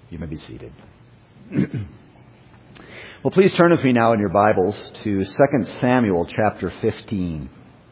You may be seated. Well, please turn with me now in your Bibles to 2 Samuel chapter 15.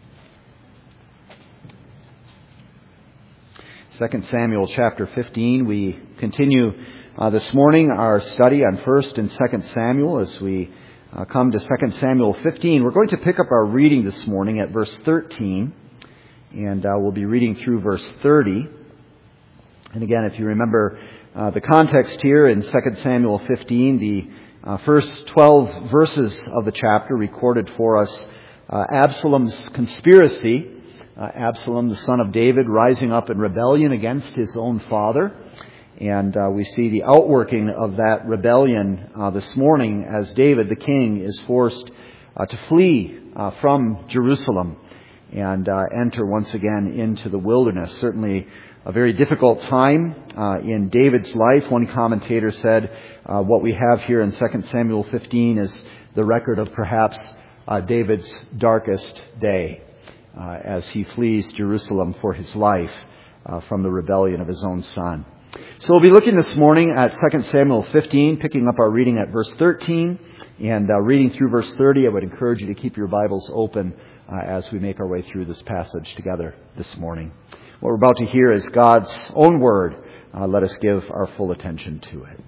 2 Samuel chapter 15. We continue this morning our study on 1 and 2 Samuel as we come to 2 Samuel 15. We're going to pick up our reading this morning at verse 13, and we'll be reading through verse 30. And again, if you remember the context here in 2 Samuel 15, the first 12 verses of the chapter recorded for us Absalom's conspiracy. Absalom, the son of David, rising up in rebellion against his own father. And we see the outworking of that rebellion this morning as David, the king, is forced to flee from Jerusalem and enter once again into the wilderness. Certainly a very difficult time in David's life. One commentator said what we have here in 2 Samuel 15 is the record of perhaps David's darkest day as he flees Jerusalem for his life from the rebellion of his own son. So we'll be looking this morning at 2 Samuel 15, picking up our reading at verse 13 and reading through verse 30. I would encourage you to keep your Bibles open as we make our way through this passage together this morning. What we're about to hear is God's own word. Let us give our full attention to it.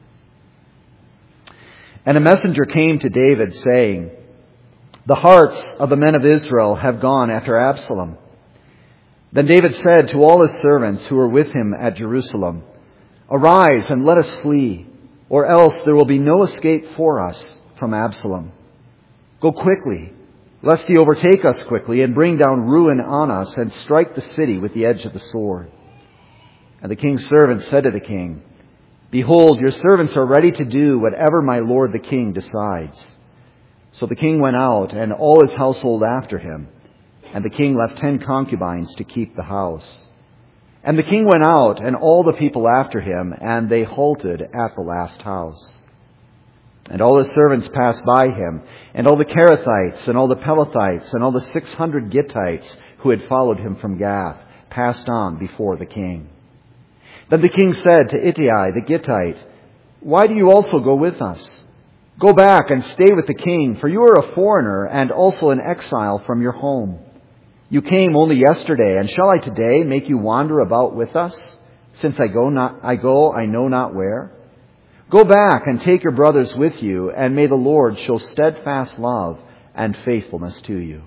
And a messenger came to David saying, "The hearts of the men of Israel have gone after Absalom." Then David said to all his servants who were with him at Jerusalem, "Arise and let us flee, or else there will be no escape for us from Absalom. Go quickly, lest he overtake us quickly and bring down ruin on us and strike the city with the edge of the sword." And the king's servants said to the king, "Behold, your servants are ready to do whatever my lord the king decides." So the king went out and all his household after him, and the king left 10 concubines to keep the house. And the king went out and all the people after him, and they halted at the last house. And all his servants passed by him, and all the Kerethites, and all the Pelethites, and all the 600 Gittites who had followed him from Gath, passed on before the king. Then the king said to Ittai the Gittite, "Why do you also go with us? Go back and stay with the king, for you are a foreigner and also an exile from your home. You came only yesterday, and shall I today make you wander about with us, since I go I know not where? Go back and take your brothers with you, and may the Lord show steadfast love and faithfulness to you."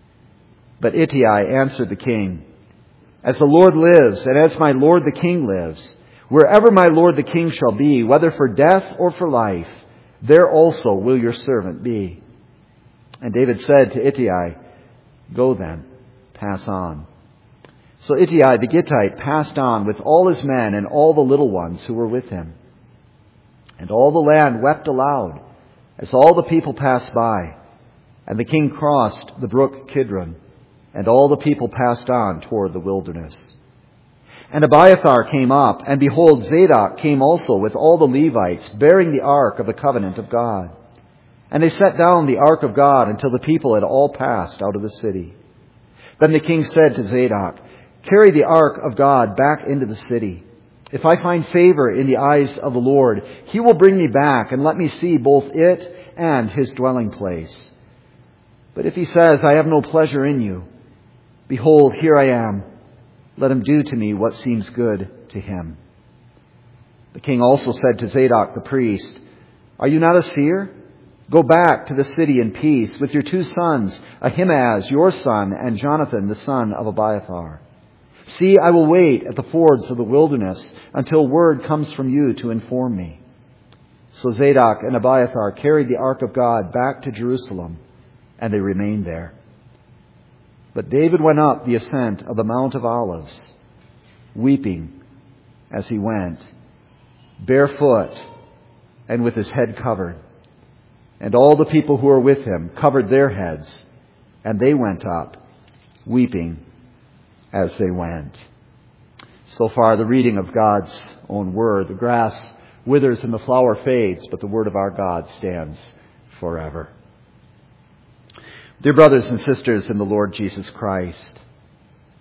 But Ittai answered the king, "As the Lord lives, and as my lord the king lives, wherever my lord the king shall be, whether for death or for life, there also will your servant be." And David said to Ittai, "Go then, pass on." So Ittai the Gittite passed on with all his men and all the little ones who were with him. And all the land wept aloud as all the people passed by. And the king crossed the brook Kidron, and all the people passed on toward the wilderness. And Abiathar came up, and behold, Zadok came also with all the Levites, bearing the ark of the covenant of God. And they set down the ark of God until the people had all passed out of the city. Then the king said to Zadok, "Carry the ark of God back into the city. If I find favor in the eyes of the Lord, he will bring me back and let me see both it and his dwelling place. But if he says, 'I have no pleasure in you,' behold, here I am. Let him do to me what seems good to him." The king also said to Zadok the priest, "Are you not a seer? Go back to the city in peace with your 2 sons, Ahimaaz your son, and Jonathan the son of Abiathar. See, I will wait at the fords of the wilderness until word comes from you to inform me." So Zadok and Abiathar carried the ark of God back to Jerusalem, and they remained there. But David went up the ascent of the Mount of Olives, weeping as he went, barefoot and with his head covered. And all the people who were with him covered their heads, and they went up, weeping as they went. So far, the reading of God's own word. The grass withers and the flower fades, but the word of our God stands forever. Dear brothers and sisters in the Lord Jesus Christ,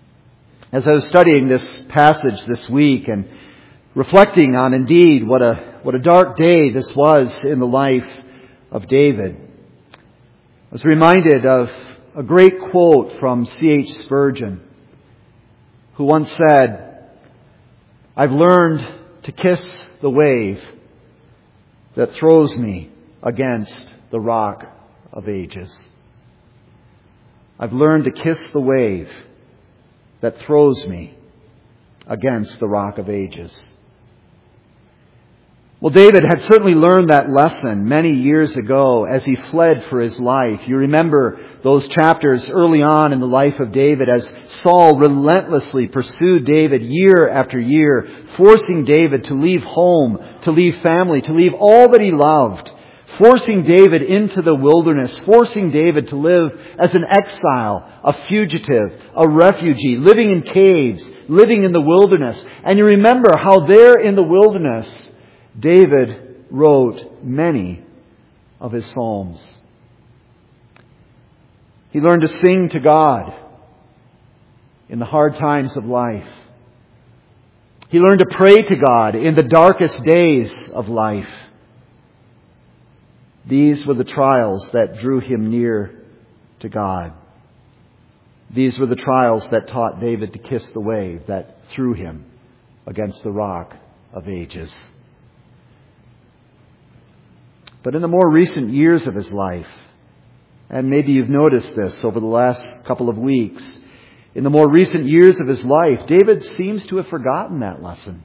as I was studying this passage this week and reflecting on indeed what a what a dark day this was in the life of David. I was reminded of a great quote from C.H. Spurgeon, who once said, "I've learned to kiss the wave that throws me against the rock of ages." I've learned to kiss the wave that throws me against the rock of ages. Well, David had certainly learned that lesson many years ago as he fled for his life. You remember those chapters early on in the life of David as Saul relentlessly pursued David year after year, forcing David to leave home, to leave family, to leave all that he loved, forcing David into the wilderness, forcing David to live as an exile, a fugitive, a refugee, living in caves, living in the wilderness. And you remember how there in the wilderness, David wrote many of his psalms. He learned to sing to God in the hard times of life. He learned to pray to God in the darkest days of life. These were the trials that drew him near to God. These were the trials that taught David to kiss the wave that threw him against the rock of ages. But in the more recent years of his life, and maybe you've noticed this over the last couple of weeks, in the more recent years of his life, David seems to have forgotten that lesson.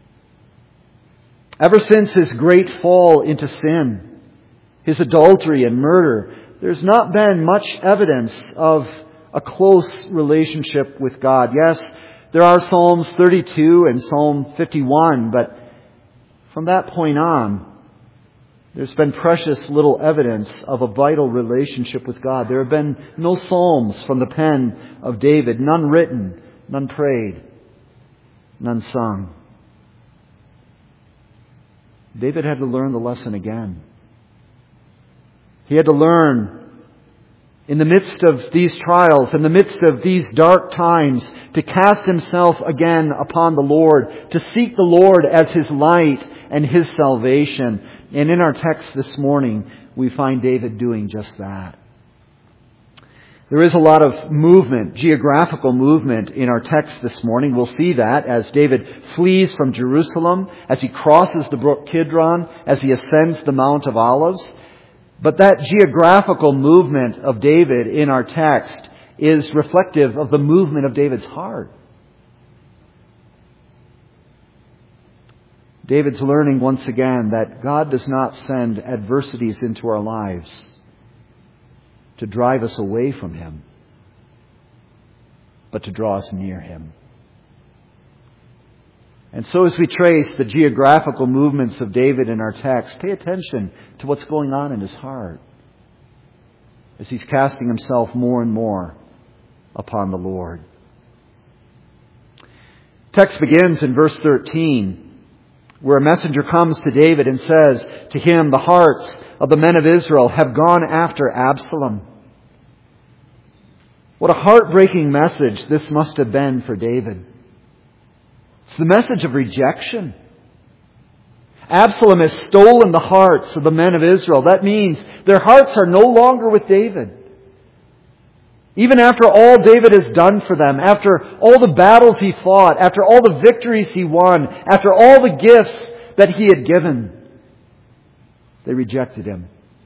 Ever since his great fall into sin, his adultery and murder, there's not been much evidence of a close relationship with God. Yes, there are Psalms 32 and Psalm 51, but from that point on, there's been precious little evidence of a vital relationship with God. There have been no psalms from the pen of David, none written, none prayed, none sung. David had to learn the lesson again. He had to learn in the midst of these trials, in the midst of these dark times, to cast himself again upon the Lord, to seek the Lord as his light and his salvation. And in our text this morning, we find David doing just that. There is a lot of movement, geographical movement in our text this morning. We'll see that as David flees from Jerusalem, as he crosses the brook Kidron, as he ascends the Mount of Olives. But that geographical movement of David in our text is reflective of the movement of David's heart. David's learning once again that God does not send adversities into our lives to drive us away from Him, but to draw us near Him. And so as we trace the geographical movements of David in our text, pay attention to what's going on in his heart as he's casting himself more and more upon the Lord. Text begins in verse 13. Where a messenger comes to David and says to him, "The hearts of the men of Israel have gone after Absalom." What a heartbreaking message this must have been for David. It's the message of rejection. Absalom has stolen the hearts of the men of Israel. That means their hearts are no longer with David. Even after all David has done for them, after all the battles he fought, after all the victories he won, after all the gifts that he had given, they rejected him.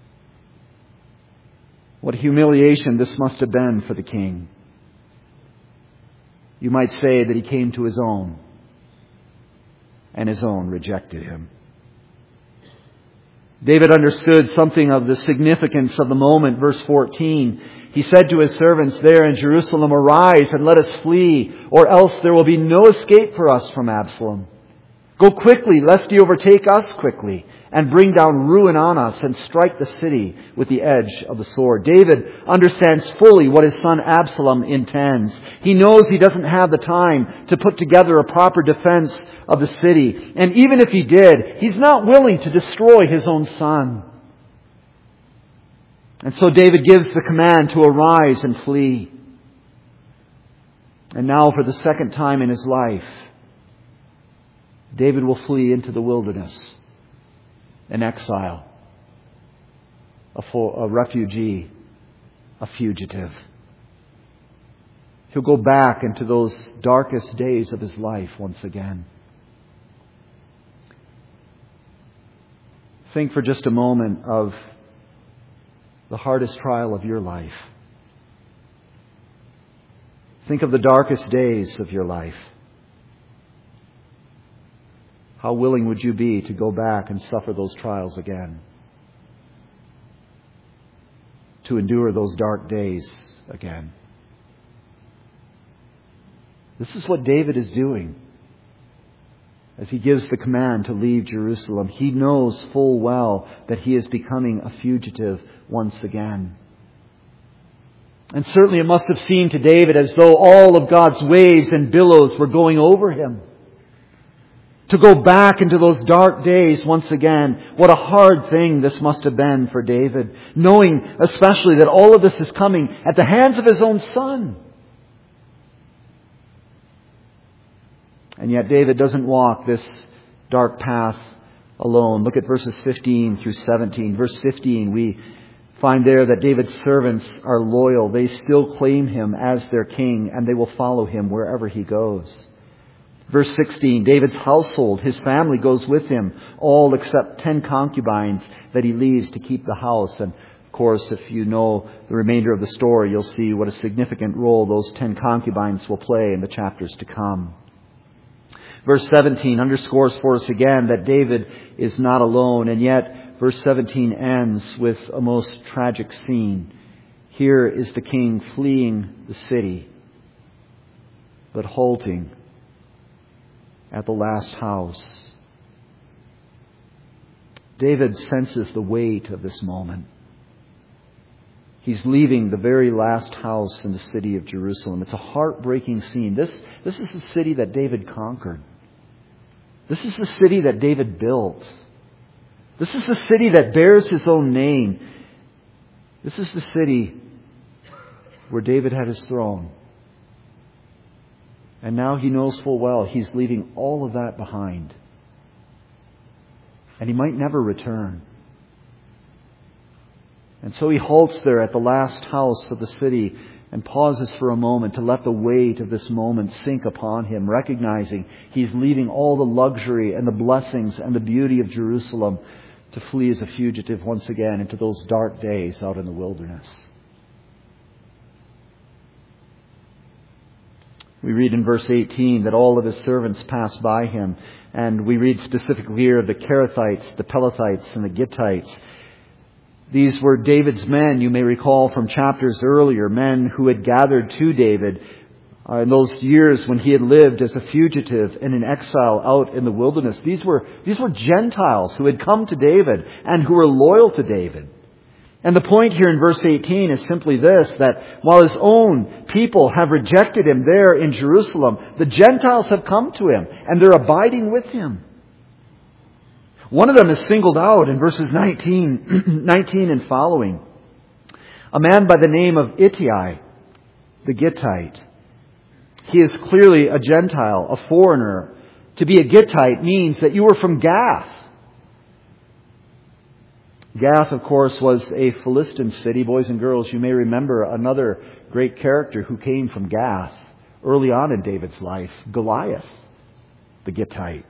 What humiliation this must have been for the king. You might say that he came to his own, and his own rejected him. David understood something of the significance of the moment. Verse 14, he said to his servants there in Jerusalem, "Arise and let us flee, or else there will be no escape for us from Absalom. Go quickly, lest he overtake us quickly, and bring down ruin on us, and strike the city with the edge of the sword." David understands fully what his son Absalom intends. He knows he doesn't have the time to put together a proper defense of the city. And even if he did, he's not willing to destroy his own son. And so David gives the command to arise and flee. And now for the second time in his life, David will flee into the wilderness an exile, a refugee, a fugitive. He'll go back into those darkest days of his life once again. Think for just a moment of the hardest trial of your life. Think of the darkest days of your life. How willing would you be to go back and suffer those trials again? To endure those dark days again? This is what David is doing as he gives the command to leave Jerusalem. He knows full well that he is becoming a fugitive once again. And certainly it must have seemed to David as though all of God's waves and billows were going over him. To go back into those dark days once again, what a hard thing this must have been for David, knowing especially that all of this is coming at the hands of his own son. And yet David doesn't walk this dark path alone. Look at verses 15 through 17. Verse 15, we find there that David's servants are loyal. They still claim him as their king, and they will follow him wherever he goes. Verse 16, David's household, his family goes with him, all except 10 concubines that he leaves to keep the house. And of course, if you know the remainder of the story, you'll see what a significant role those 10 concubines will play in the chapters to come. Verse 17 underscores for us again that David is not alone, and yet verse 17 ends with a most tragic scene. Here is the king fleeing the city, but halting at the last house. David senses the weight of this moment. He's leaving the very last house in the city of Jerusalem. It's a heartbreaking scene. This is the city that David conquered. This is the city that David built. This is the city that bears his own name. This is the city where David had his throne. And now he knows full well he's leaving all of that behind. And he might never return. And so he halts there at the last house of the city and pauses for a moment to let the weight of this moment sink upon him, recognizing he's leaving all the luxury and the blessings and the beauty of Jerusalem to flee as a fugitive once again into those dark days out in the wilderness. We read in verse 18 that all of his servants pass by him, and we read specifically here of the Kerethites, the Pelethites, and the Gittites. These were David's men, you may recall from chapters earlier, men who had gathered to David in those years when he had lived as a fugitive and in exile out in the wilderness. These were Gentiles who had come to David and who were loyal to David. And the point here in verse 18 is simply this, that while his own people have rejected him there in Jerusalem, the Gentiles have come to him and they're abiding with him. One of them is singled out in verses 19 and following. A man by the name of Ittai, the Gittite. He is clearly a Gentile, a foreigner. To be a Gittite means that you were from Gath. Gath, of course, was a Philistine city. Boys and girls, you may remember another great character who came from Gath early on in David's life, Goliath, the Gittite.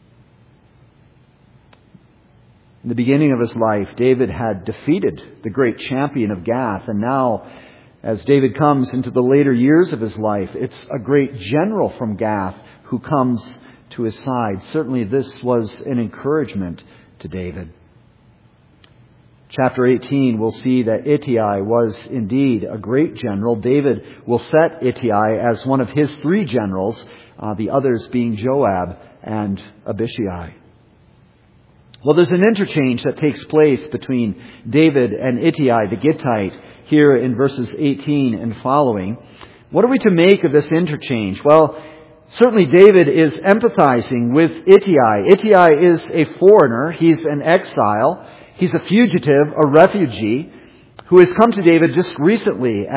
In the beginning of his life, David had defeated the great champion of Gath. And now, as David comes into the later years of his life, it's a great general from Gath who comes to his side. Certainly this was an encouragement to David. Chapter 18, we'll see that Ittai was indeed a great general. David will set Ittai as one of his 3 generals, the others being Joab and Abishai. Well, there's an interchange that takes place between David and Ittai, the Gittite, here in verses 18 and following. What are we to make of this interchange? Well, certainly David is empathizing with Ittai. Ittai is a foreigner. He's an exile. He's a fugitive, a refugee, who has come to David just recently and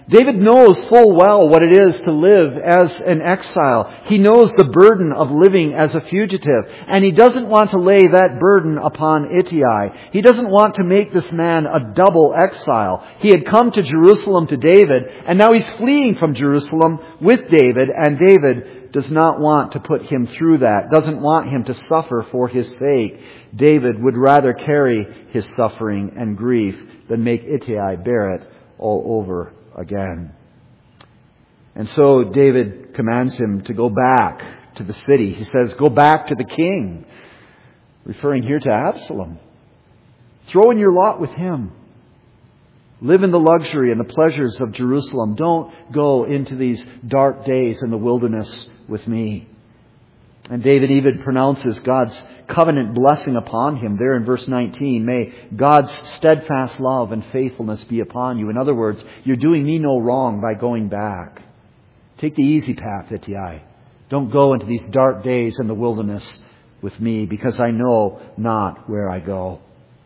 David knows full well what it is to live as an exile. He knows the burden of living as a fugitive. And he doesn't want to lay that burden upon Ittai. He doesn't want to make this man a double exile. He had come to Jerusalem to David, and now he's fleeing from Jerusalem with David, and David does not want to put him through that, doesn't want him to suffer for his sake. David would rather carry his suffering and grief than make Ittai bear it all over again. And so David commands him to go back to the city. He says, go back to the king, referring here to Absalom. Throw in your lot with him. Live in the luxury and the pleasures of Jerusalem. Don't go into these dark days in the wilderness with me. And David even pronounces God's covenant blessing upon him there in verse 19. May God's steadfast love and faithfulness be upon you. In other words, you're doing me no wrong by going back. Take the easy path, Ittai. Don't go into these dark days in the wilderness with me, because I know not where I go.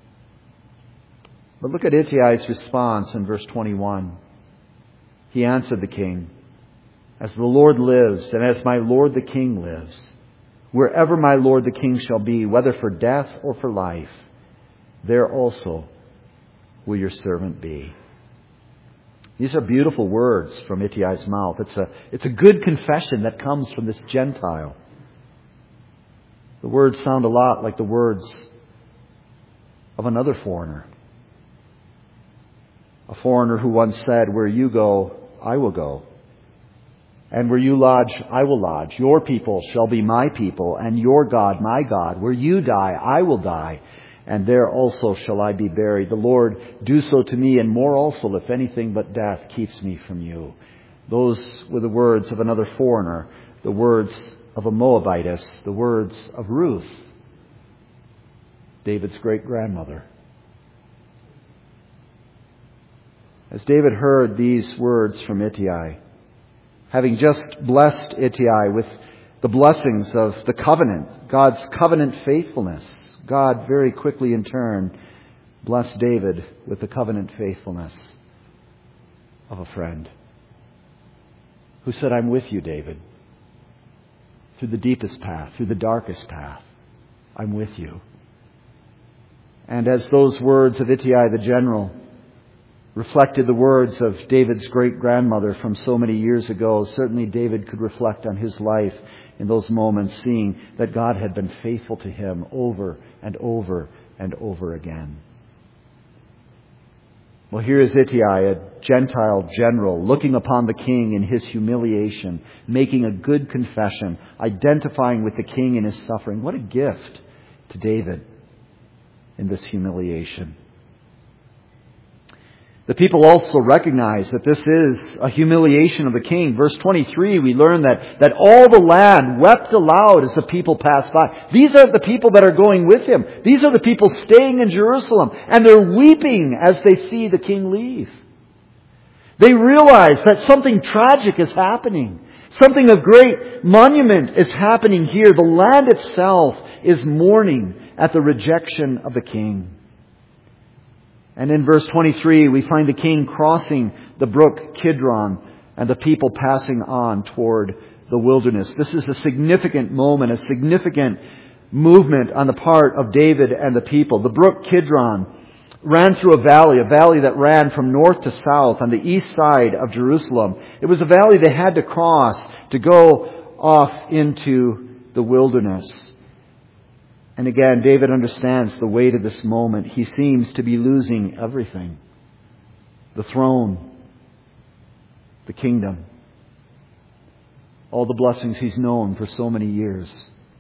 But look at Ittai's response in verse 21. He answered the king, as the Lord lives, and as my lord the king lives, wherever my lord the king shall be, whether for death or for life, there also will your servant be. These are beautiful words from Ittai's mouth. It's a good confession that comes from this Gentile. The words sound a lot like the words of another foreigner. A foreigner who once said, where you go, I will go. And where you lodge, I will lodge. Your people shall be my people, and your God, my God. Where you die, I will die, and there also shall I be buried. The Lord do so to me, and more also, if anything but death keeps me from you. Those were the words of another foreigner, the words of a Moabitess, the words of Ruth, David's great-grandmother. As David heard these words from Ittai, having just blessed Ittai with the blessings of the covenant, God's covenant faithfulness, God very quickly in turn blessed David with the covenant faithfulness of a friend who said, I'm with you, David, through the deepest path, through the darkest path. I'm with you. And as those words of Ittai the general reflected the words of David's great-grandmother from so many years ago, certainly David could reflect on his life in those moments, seeing that God had been faithful to him over and over and over again. Well, here is Ittai, a Gentile general, looking upon the king in his humiliation, making a good confession, identifying with the king in his suffering. What a gift to David in this humiliation. The people also recognize that this is a humiliation of the king. Verse 23, we learn that all the land wept aloud as the people passed by. These are the people that are going with him. These are the people staying in Jerusalem. And they're weeping as they see the king leave. They realize that something tragic is happening. Something of great monument is happening here. The land itself is mourning at the rejection of the king. And in verse 23, we find the king crossing the brook Kidron and the people passing on toward the wilderness. This is a significant moment, a significant movement on the part of David and the people. The brook Kidron ran through a valley that ran from north to south on the east side of Jerusalem. It was a valley they had to cross to go off into the wilderness. And again, David understands the weight of this moment. He seems to be losing everything. The throne, the kingdom, all the blessings he's known for so many years.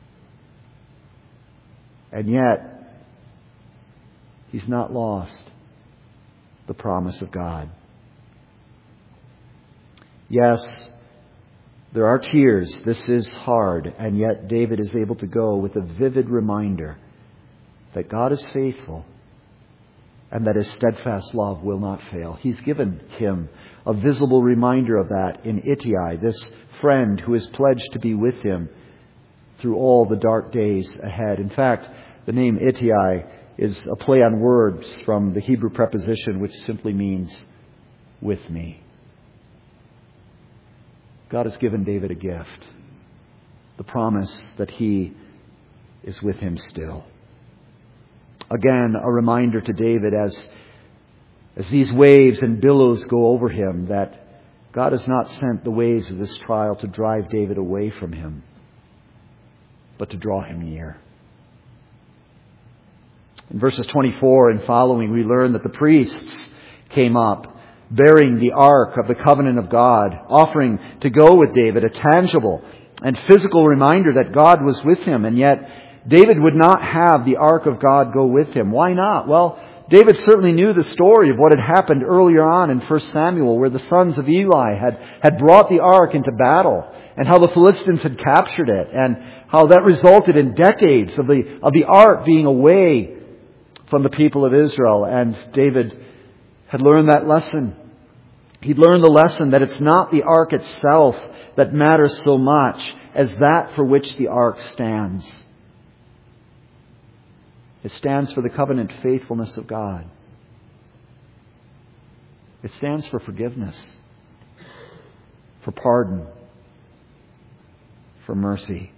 And yet, he's not lost the promise of God. Yes, there are tears. This is hard. And yet David is able to go with a vivid reminder that God is faithful and that His steadfast love will not fail. He's given him a visible reminder of that in Ittai, this friend who is pledged to be with him through all the dark days ahead. In fact, the name Ittai is a play on words from the Hebrew preposition which simply means with me. God has given David a gift. The promise that He is with him still. Again, a reminder to David as these waves and billows go over him that God has not sent the waves of this trial to drive David away from Him, but to draw him near. In verses 24 and following, we learn that the priests came up, bearing the ark of the covenant of God, offering to go with David, a tangible and physical reminder that God was with him. And yet, David would not have the ark of God go with him. Why not? Well, David certainly knew the story of what had happened earlier on in 1 Samuel, where the sons of Eli had brought the ark into battle, and how the Philistines had captured it, and how that resulted in decades of the ark being away from the people of Israel. And David had learned that lesson. He'd learned the lesson that it's not the ark itself that matters so much as that for which the ark stands. It stands for the covenant faithfulness of God. It stands for forgiveness, for pardon, for mercy.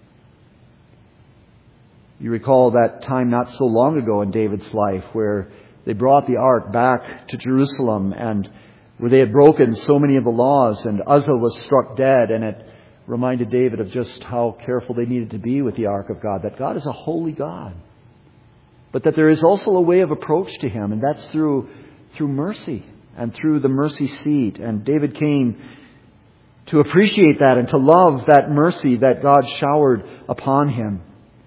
You recall that time not so long ago in David's life where they brought the ark back to Jerusalem and where they had broken so many of the laws, and Uzzah was struck dead, and it reminded David of just how careful they needed to be with the ark of God, that God is a holy God, but that there is also a way of approach to Him, and that's through mercy and through the mercy seat. And David came to appreciate that and to love that mercy that God showered upon him.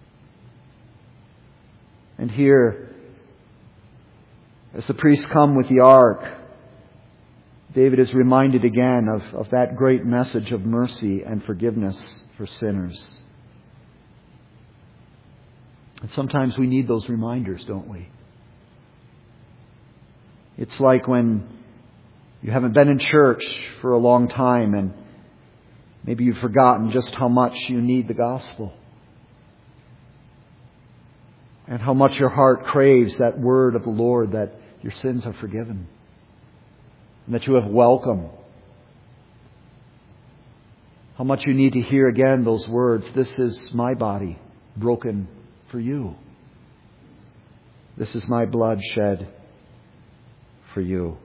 And here, as the priests come with the ark, David is reminded again of that great message of mercy and forgiveness for sinners. And sometimes we need those reminders, don't we? It's like when you haven't been in church for a long time and maybe you've forgotten just how much you need the gospel. And how much your heart craves that word of the Lord that your sins are forgiven. And that you have welcome. How much you need to hear again those words, "This is my body broken for you. This is my blood shed for you."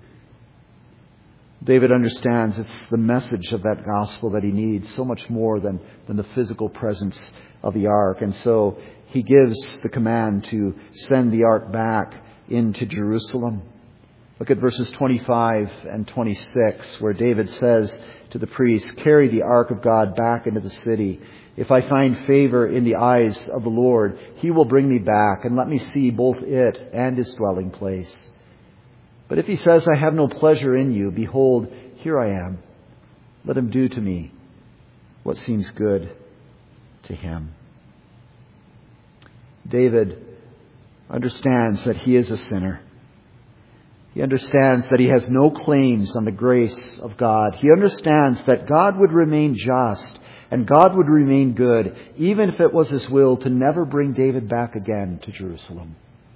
David understands it's the message of that gospel that he needs so much more than the physical presence of the ark. And so he gives the command to send the ark back into Jerusalem. Look at verses 25 and 26, where David says to the priests, "Carry the ark of God back into the city. If I find favor in the eyes of the Lord, He will bring me back, and let me see both it and His dwelling place. But if He says, I have no pleasure in you, behold, here I am. Let Him do to me what seems good to Him." David understands that he is a sinner. He understands that he has no claims on the grace of God. He understands that God would remain just and God would remain good, even if it was His will to never bring David back again to Jerusalem.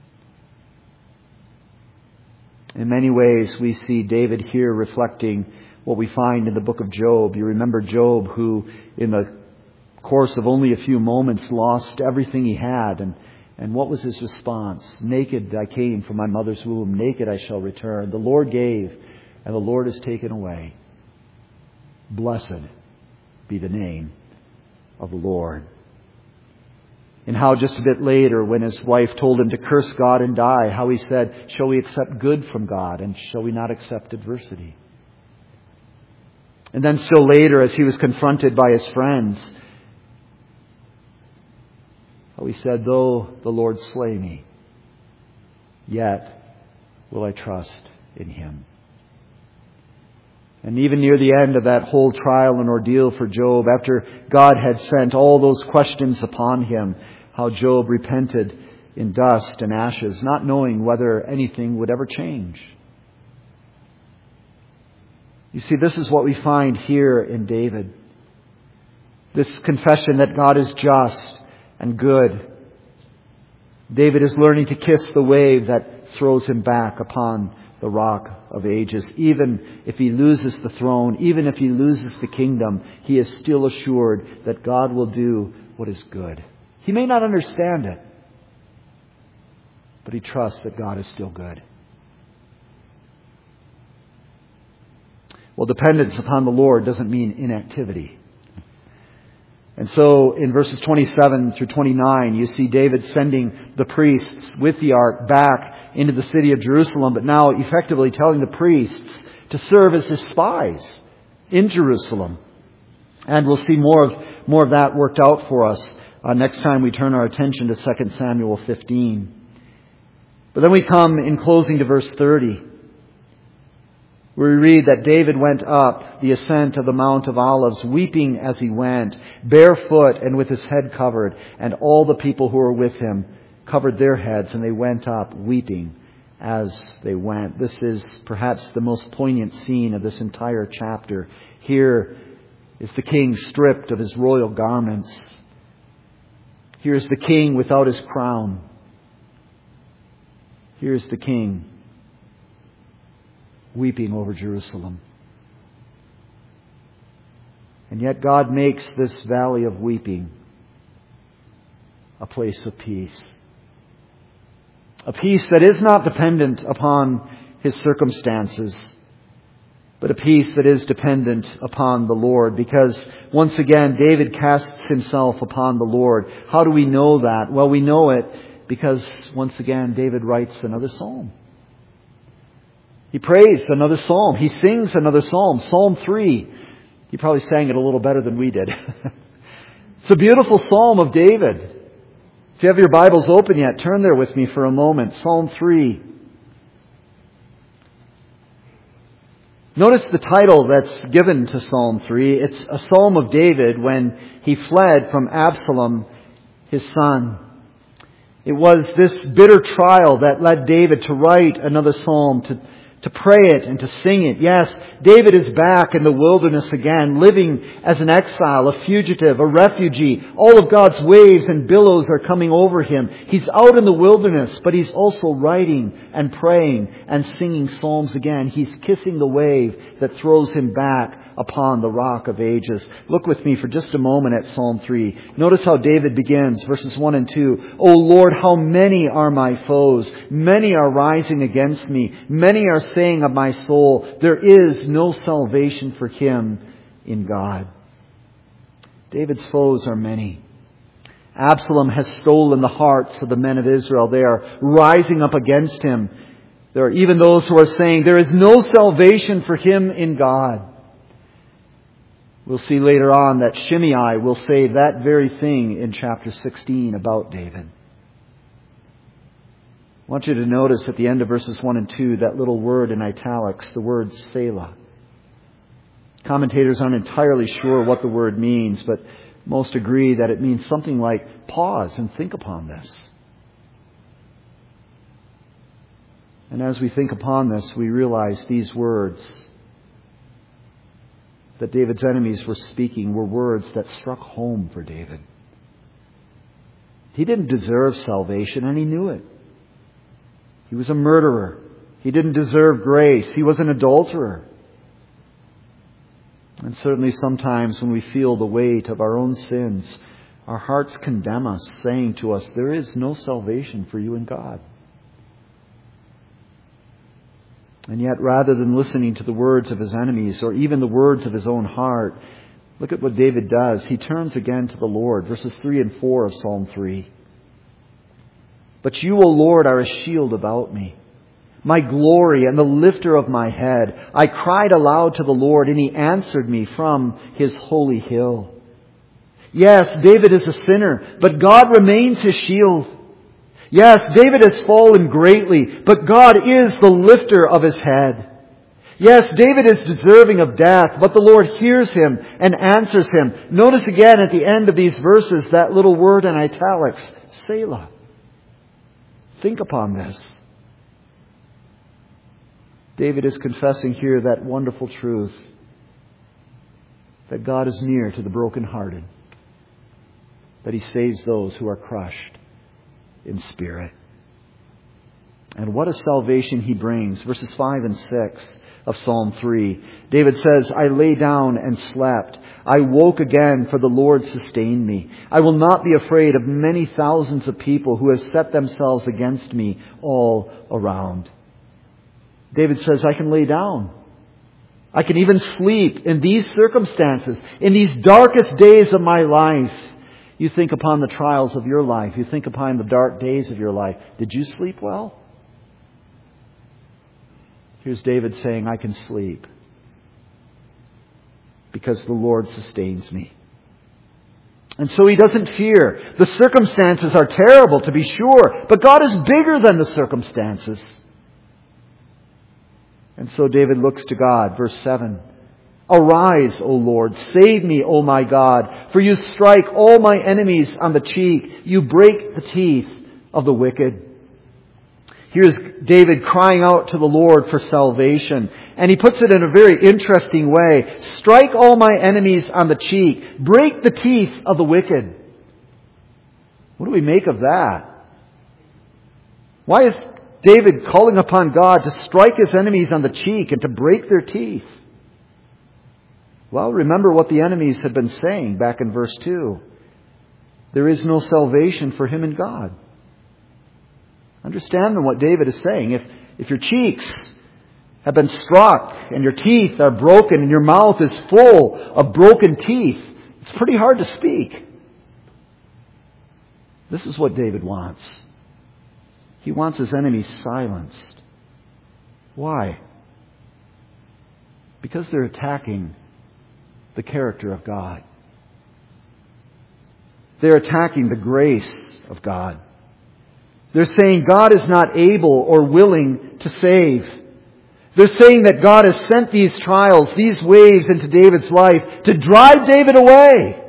In many ways, we see David here reflecting what we find in the book of Job. You remember Job, who in the course of only a few moments lost everything he had. And what was his response? "Naked I came from my mother's womb, naked I shall return. The Lord gave, and the Lord has taken away. Blessed be the name of the Lord." And how just a bit later, when his wife told him to curse God and die, how he said, "Shall we accept good from God, and shall we not accept adversity?" And then still later, as he was confronted by his friends, how he said, "Though the Lord slay me, yet will I trust in Him." And even near the end of that whole trial and ordeal for Job, after God had sent all those questions upon him, how Job repented in dust and ashes, not knowing whether anything would ever change. You see, this is what we find here in David. This confession that God is just and good. David is learning to kiss the wave that throws him back upon the Rock of Ages. Even if he loses the throne, even if he loses the kingdom, he is still assured that God will do what is good. He may not understand it, but he trusts that God is still good. Well, dependence upon the Lord doesn't mean inactivity. And so in verses 27 through 29, you see David sending the priests with the ark back into the city of Jerusalem, but now effectively telling the priests to serve as his spies in Jerusalem. And we'll see more of that worked out for us next time we turn our attention to 2 Samuel 15. But then we come in closing to verse 30. Where we read that David went up the ascent of the Mount of Olives, weeping as he went, barefoot and with his head covered, and all the people who were with him covered their heads, and they went up weeping as they went. This is perhaps the most poignant scene of this entire chapter. Here is the king stripped of his royal garments. Here is the king without his crown. Here is the king weeping over Jerusalem. And yet God makes this valley of weeping a place of peace. A peace that is not dependent upon his circumstances, but a peace that is dependent upon the Lord. Because once again, David casts himself upon the Lord. How do we know that? Well, we know it because once again, David writes another psalm. He prays another psalm. He sings another psalm. Psalm 3. He probably sang it a little better than we did. It's a beautiful psalm of David. If you have your Bibles open yet, turn there with me for a moment. Psalm 3. Notice the title that's given to Psalm 3. It's a psalm of David when he fled from Absalom, his son. It was this bitter trial that led David to write another psalm, to pray it and to sing it. Yes, David is back in the wilderness again, living as an exile, a fugitive, a refugee. All of God's waves and billows are coming over him. He's out in the wilderness, but he's also writing and praying and singing psalms again. He's kissing the wave that throws him back upon the Rock of Ages. Look with me for just a moment at Psalm 3. Notice how David begins, verses 1 and 2. O Lord, how many are my foes? Many are rising against me. Many are saying of my soul, there is no salvation for him in God. David's foes are many. Absalom has stolen the hearts of the men of Israel. They are rising up against him. There are even those who are saying, there is no salvation for him in God. We'll see later on that Shimei will say that very thing in chapter 16 about David. I want you to notice at the end of verses 1 and 2 that little word in italics, the word Selah. Commentators aren't entirely sure what the word means, but most agree that it means something like pause and think upon this. And as we think upon this, we realize these words that David's enemies were speaking were words that struck home for David. He didn't deserve salvation, and he knew it. He was a murderer. He didn't deserve grace. He was an adulterer. And certainly sometimes when we feel the weight of our own sins, our hearts condemn us, saying to us, there is no salvation for you in God. And yet, rather than listening to the words of his enemies or even the words of his own heart, look at what David does. He turns again to the Lord. Verses 3 and 4 of Psalm 3. But you, O Lord, are a shield about me, my glory and the lifter of my head. I cried aloud to the Lord, and he answered me from his holy hill. Yes, David is a sinner, but God remains his shield. Yes, David has fallen greatly, but God is the lifter of his head. Yes, David is deserving of death, but the Lord hears him and answers him. Notice again at the end of these verses that little word in italics, Selah. Think upon this. David is confessing here that wonderful truth that God is near to the brokenhearted, that he saves those who are crushed in spirit. And what a salvation He brings. Verses 5 and 6 of Psalm 3. David says, I lay down and slept. I woke again, for the Lord sustained me. I will not be afraid of many thousands of people who have set themselves against me all around. David says, I can lay down. I can even sleep in these circumstances, in these darkest days of my life. You think upon the trials of your life. You think upon the dark days of your life. Did you sleep well? Here's David saying, I can sleep because the Lord sustains me. And so he doesn't fear. The circumstances are terrible, to be sure, but God is bigger than the circumstances. And so David looks to God. Verse 7. Arise, O Lord, save me, O my God, for you strike all my enemies on the cheek. You break the teeth of the wicked. Here's David crying out to the Lord for salvation. And he puts it in a very interesting way. Strike all my enemies on the cheek. Break the teeth of the wicked. What do we make of that? Why is David calling upon God to strike his enemies on the cheek and to break their teeth? Well, remember what the enemies had been saying back in verse 2. There is no salvation for him in God. Understand what David is saying. If your cheeks have been struck and your teeth are broken and your mouth is full of broken teeth, it's pretty hard to speak. This is what David wants. He wants his enemies silenced. Why? Because they're attacking the character of God. They're attacking the grace of God. They're saying God is not able or willing to save. They're saying that God has sent these trials, these waves into David's life to drive David away.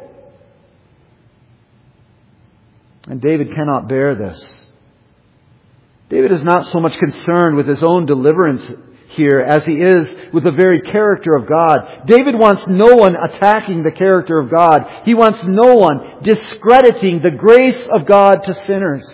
And David cannot bear this. David is not so much concerned with his own deliverance here as he is with the very character of God. David wants no one attacking the character of God. He wants no one discrediting the grace of God to sinners.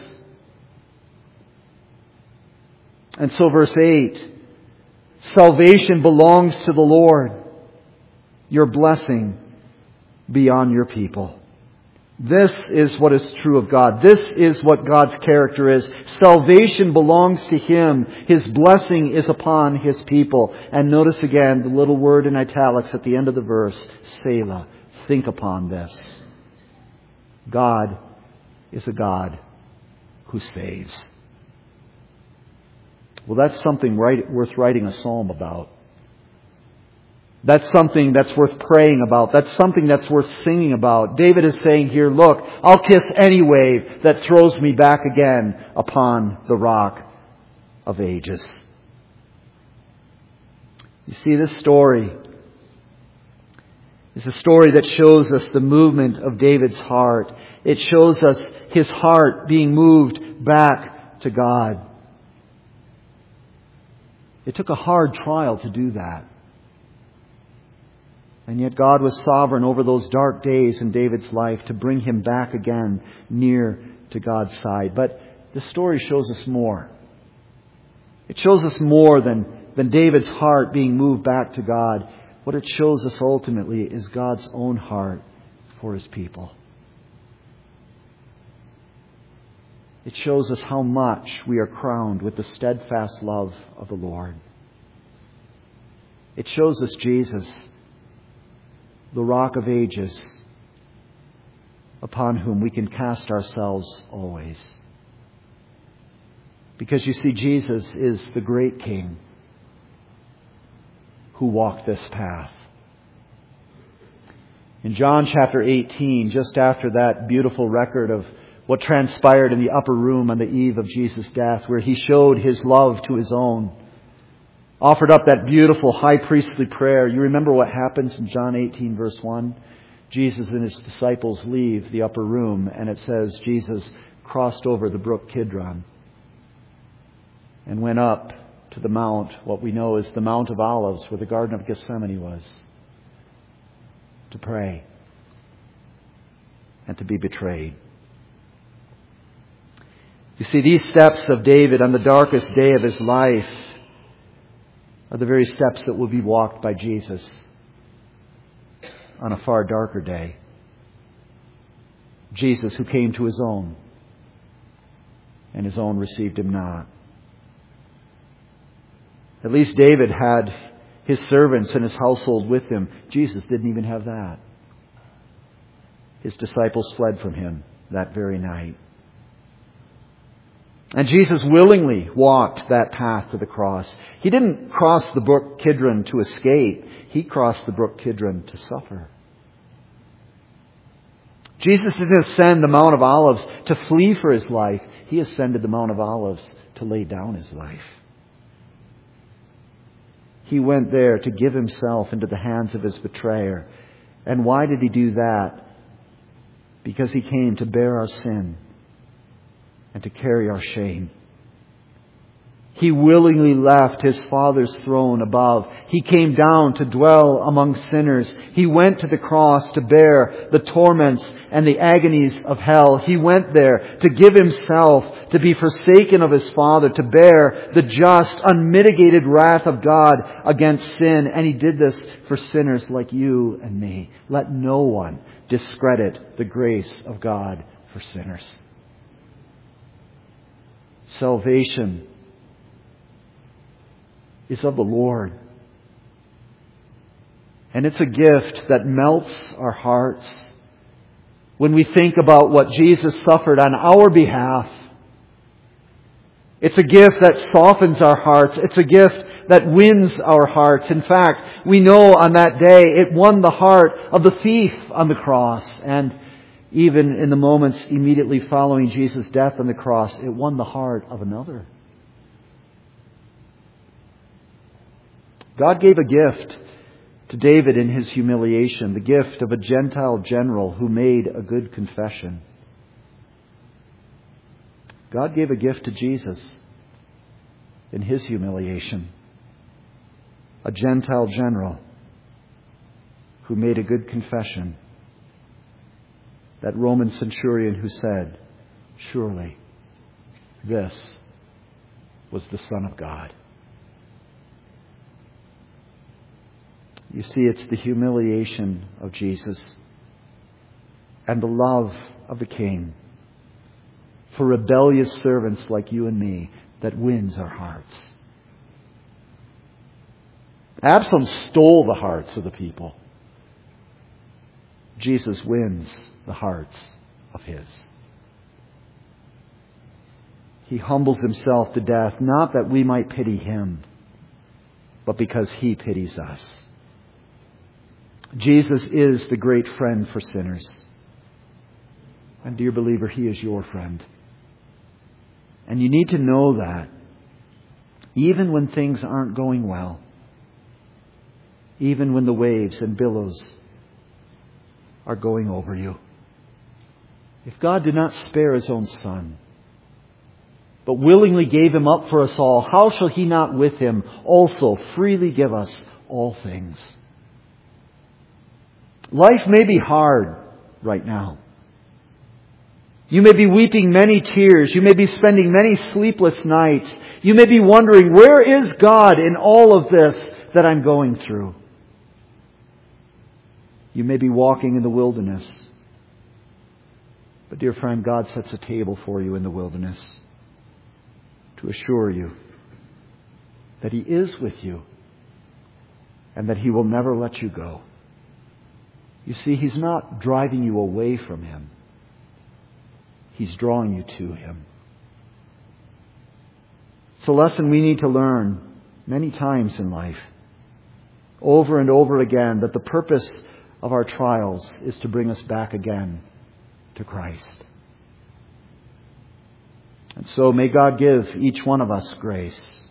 And so verse 8, salvation belongs to the Lord. Your blessing be on your people. This is what is true of God. This is what God's character is. Salvation belongs to Him. His blessing is upon His people. And notice again the little word in italics at the end of the verse, Selah. Think upon this. God is a God who saves. Well, that's something worth writing a psalm about. That's something that's worth praying about. That's something that's worth singing about. David is saying here, look, I'll kiss any wave that throws me back again upon the rock of ages. You see, this story is a story that shows us the movement of David's heart. It shows us his heart being moved back to God. It took a hard trial to do that. And yet God was sovereign over those dark days in David's life to bring him back again near to God's side. But the story shows us more. It shows us more than David's heart being moved back to God. What it shows us ultimately is God's own heart for His people. It shows us how much we are crowned with the steadfast love of the Lord. It shows us Jesus, the rock of ages, upon whom we can cast ourselves always. Because you see, Jesus is the great King who walked this path. In John chapter 18, just after that beautiful record of what transpired in the upper room on the eve of Jesus' death, where He showed His love to His own, offered up that beautiful high priestly prayer. You remember what happens in John 18 verse 1? Jesus and His disciples leave the upper room, and it says Jesus crossed over the brook Kidron and went up to the mount, what we know as the Mount of Olives, where the Garden of Gethsemane was, to pray and to be betrayed. You see, these steps of David on the darkest day of his life are the very steps that will be walked by Jesus on a far darker day. Jesus, who came to his own, and his own received him not. At least David had his servants and his household with him. Jesus didn't even have that. His disciples fled from him that very night. And Jesus willingly walked that path to the cross. He didn't cross the brook Kidron to escape. He crossed the brook Kidron to suffer. Jesus didn't ascend the Mount of Olives to flee for his life. He ascended the Mount of Olives to lay down his life. He went there to give himself into the hands of his betrayer. And why did he do that? Because he came to bear our sin and to carry our shame. He willingly left his Father's throne above. He came down to dwell among sinners. He went to the cross to bear the torments and the agonies of hell. He went there to give himself, to be forsaken of his Father, to bear the just, unmitigated wrath of God against sin. And he did this for sinners like you and me. Let no one discredit the grace of God for sinners. Salvation is of the Lord. And it's a gift that melts our hearts when we think about what Jesus suffered on our behalf. It's a gift that softens our hearts. It's a gift that wins our hearts. In fact, we know on that day it won the heart of the thief on the cross. And even in the moments immediately following Jesus' death on the cross, it won the heart of another. God gave a gift to David in his humiliation, the gift of a Gentile general who made a good confession. God gave a gift to Jesus in his humiliation, a Gentile general who made a good confession. That Roman centurion who said, "Surely this was the Son of God." You see, it's the humiliation of Jesus and the love of the King for rebellious servants like you and me that wins our hearts. Absalom stole the hearts of the people. Jesus wins the hearts of his. He humbles himself to death, not that we might pity him, but because he pities us. Jesus is the great friend for sinners. And dear believer, he is your friend. And you need to know that even when things aren't going well, even when the waves and billows are going over you, if God did not spare his own Son, but willingly gave him up for us all, how shall he not with him also freely give us all things? Life may be hard right now. You may be weeping many tears. You may be spending many sleepless nights. You may be wondering, where is God in all of this that I'm going through? You may be walking in the wilderness. But dear friend, God sets a table for you in the wilderness to assure you that he is with you and that he will never let you go. You see, he's not driving you away from him. He's drawing you to him. It's a lesson we need to learn many times in life, over and over again, that the purpose of our trials is to bring us back again to Christ. And so may God give each one of us grace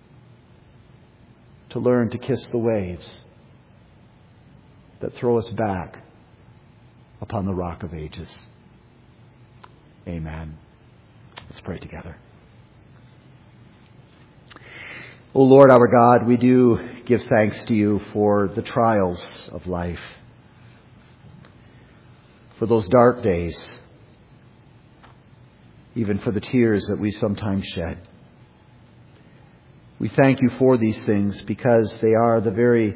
to learn to kiss the waves that throw us back upon the rock of ages. Amen. Let's pray together. O Lord our God, we do give thanks to you for the trials of life, for those dark days, even for the tears that we sometimes shed. We thank you for these things because they are the very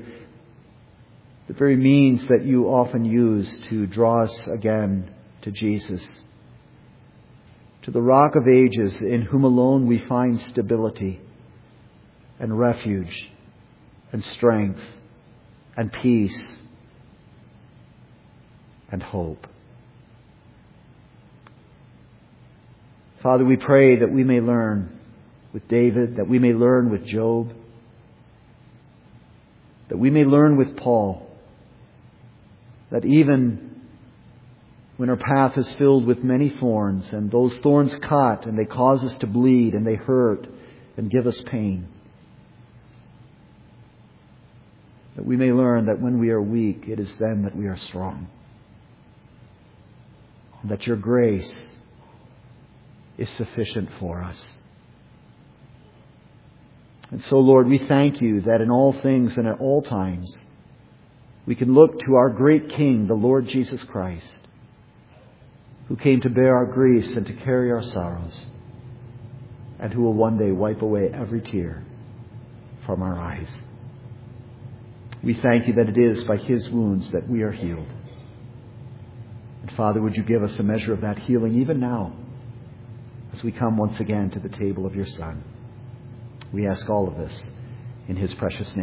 means that you often use to draw us again to Jesus, to the Rock of Ages, in whom alone we find stability and refuge and strength and peace and hope. Father, we pray that we may learn with David, that we may learn with Job, that we may learn with Paul, that even when our path is filled with many thorns, and those thorns cut, and they cause us to bleed, and they hurt, and give us pain, that we may learn that when we are weak, it is then that we are strong. And that your grace is sufficient for us. And so, Lord, we thank you that in all things and at all times, we can look to our great King, the Lord Jesus Christ, who came to bear our griefs and to carry our sorrows, and who will one day wipe away every tear from our eyes. We thank you that it is by his wounds that we are healed. And Father, would you give us a measure of that healing even now as we come once again to the table of your Son. We ask all of this in his precious name.